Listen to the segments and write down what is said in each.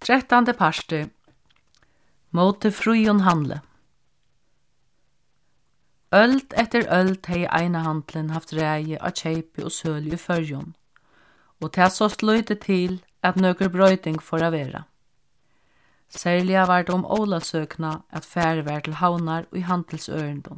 13. parti. Móti frújun handle. Öld etter öld hei einahandlen haft rægi av kjeipi og søli i førjun, og det såst løyde til at nøkur brøyding for a vera. Særliga var det ólasøkna at fære var til havnar og i handelsørendom.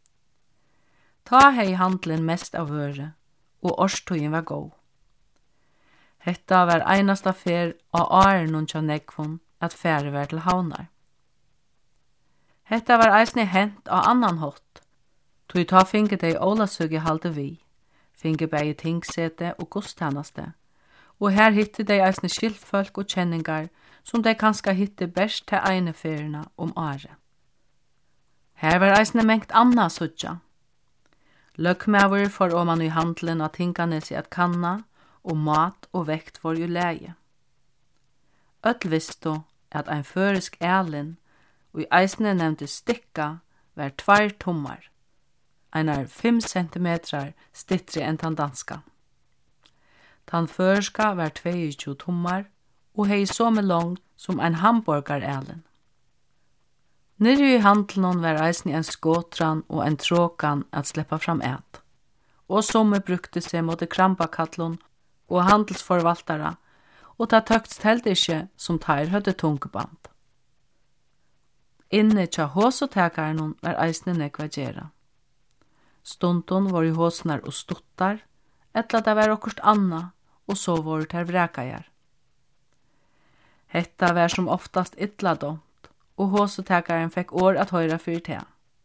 Ta hei handlen mest av vøre, og årstøyen var god. Hetta var einasta fer av åren tja nekvun at fære var til havnar. Hetta var eisne hent av annan hott, tog ta finge dei ólasøgi halde vi, finge bægi tingsete og gudstjenaste, og her hitte dei eisne skiltfolk og kjenningar som dei kanska hitte best til eine ferina året. Her var eisne mengt anna suttja. Løkmaver for oman i handelen av tinganes i at kanna, og mat og vekt for jo leie. Öll vistu at ein førisk ælin, og i eisne nevnte stikka, var 2 tommar, einar 5 centimetrar stittri enn tan danska. Tan føriska var 22 tommar, og hei somme langt som ein hamburgar-ælin. Nere i handelen var eisne en skåtran og en tråkan at sleppa fram et, og somme brukte seg mot krampakallon og handelsforvaltara, og ta tøkst helt ikkje som teir hødde tungeband. Inne tja håsotekaren var eisne nekva gjera. Stundon var i håsnar og stuttar, etla det var okkurst anna, og så var det her vrekajar. Hetta var som oftast illa domt, og håsotekaren fekk år at høyra fyrir te.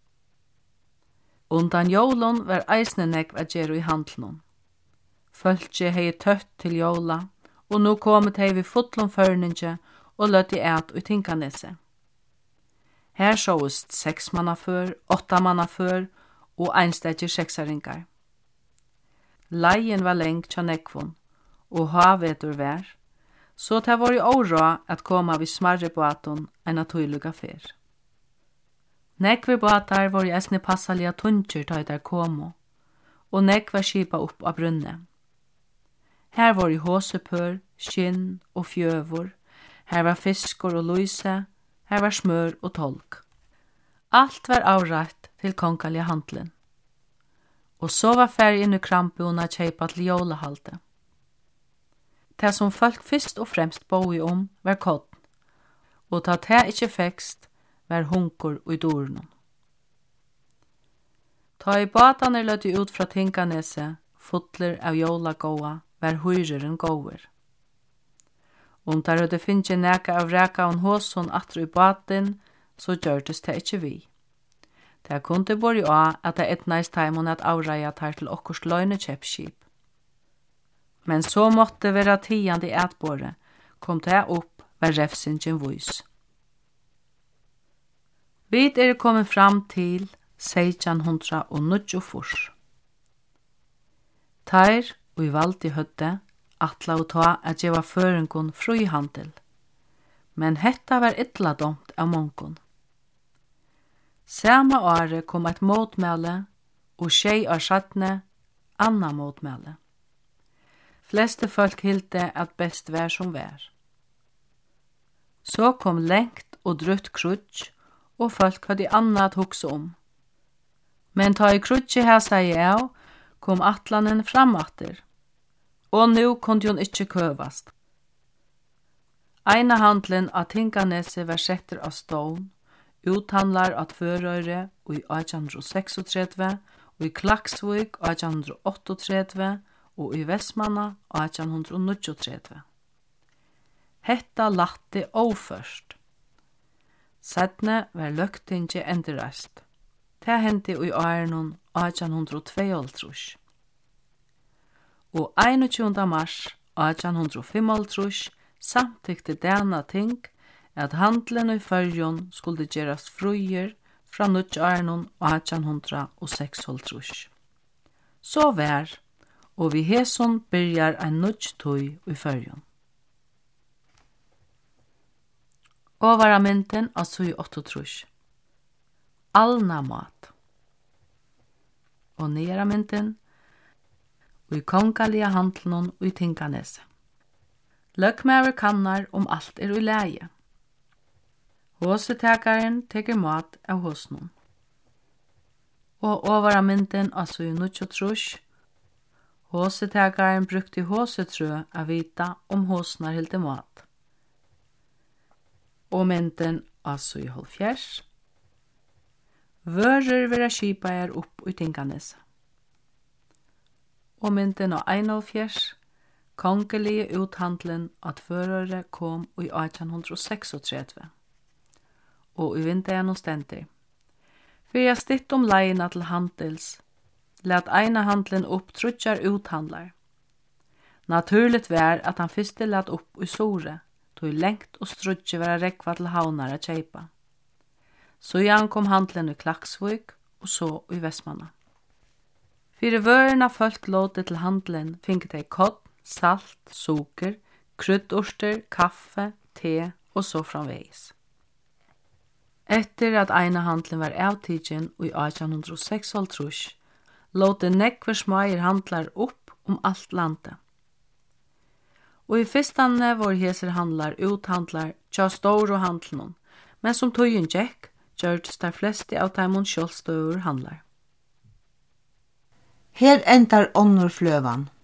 Undan jólon var eisne nekva gjera i handlunum. Fölkje hei tøtt til jóla, og nå komet hei vi fotlom førninge og løtt i et ut tinkanese. Her sjåest 6 manna før, 8 manna før og einstegjer 6-ringar. Leien var lengt tja nekvun, og havetur vær, så det var i åra at koma vi smarre båten enn at tøyluga fyr. Nekve båtar var i esne passalia tuntjer ta der komo, og nekva skipa opp av brunne. Her var i håsepør, skinn og fjøvor, her var fiskor og luise, her var smør og tolk. Alt var avrætt til kongalja handlen. Og så var færg inn i krampuna kjeipa til jólahalde. Det som folk fyrst og fremst boi var kodden, og ta det ikkje fekst, var hunkur og i dornon. Ta i batane lødde ut fra Tinganese, fotler av jólagåa, var høyreren gåver. Der hadde finnje neka av reka og håson atru i baten, så gjørtes det ikkje vi. Det kunde bori av at det etnais taimon at avreia tar til okkurs løgne kjeppskip. Men så måtte vera tiande i etbore, kom det opp var refsingen vois. Vi kommet fram til 1694. Teir og i valdi hødde, atla og ta at jeg var føringon fruihandel. Men hetta var illa domt av mongon. Sama åre kom et motmæle, og 6 år sattne anna motmæle. Fleste folk hilde at best vær som vær. Så kom lengt og drutt krutsk, og folk hadde annat hugsa Men ta i krutski her sier jeg, kom atlanen framatter, og nu kunde hun ikkje køvast. Einahandlen av Tinganese var setter av stån, uthandlar av Tvørøyre og i 1836, og i Klaksvik 1838, og i Vestmanna 1839. Hetta latti óførst. Sedne var løgtingi endurreist. Det hendte i årenon 1852. Og 21. mars 1855 samtykte denne ting at handelen i Førjun skulle gjerast fruier fra nødgjørenen 1856. Så vær, og vi heson byrjar ein nødgjtøy i Førjun. Ovara mynten av 78. Alna mat. Og nere mynten og i kongalige handelen og i Tinganese. Løgmaver kannar alt i leie. Håsetakaren teker mat av hosnum. Og ovara mynden av sunnutjo trus, håsetakaren brukte håsetrø av vita hosnar hilde mat. Og mynden av sunnutjo vører vera skipajar opp i tinganesa. Og mynden av 71, kongelige uthandlen at førere kom i 1836. Og i vinteren og stender. For jeg stitt leina til handels, let eina handlen opp trutjar uthandlar. Naturligt var at han fyrste let opp i Sore, tog lengt og strutje vera rekva til havnar a kjeipa. Så igjen kom handlen i Klaksvik og så i Vestmanna. Fyre vørena folk låte til handlen finket de kott, salt, suker, kryddorster, kaffe, te og så framveis. Etter at einahandlen var avtidgen i 1836, låte nekver smager handlar opp alt landet. Og i fyrstane var heser handlar uthandlar tja store handlene, men som tøyen gikk, gjørtes der fleste av deimon sjølvstøver handlar. Her endar onnur fløvan.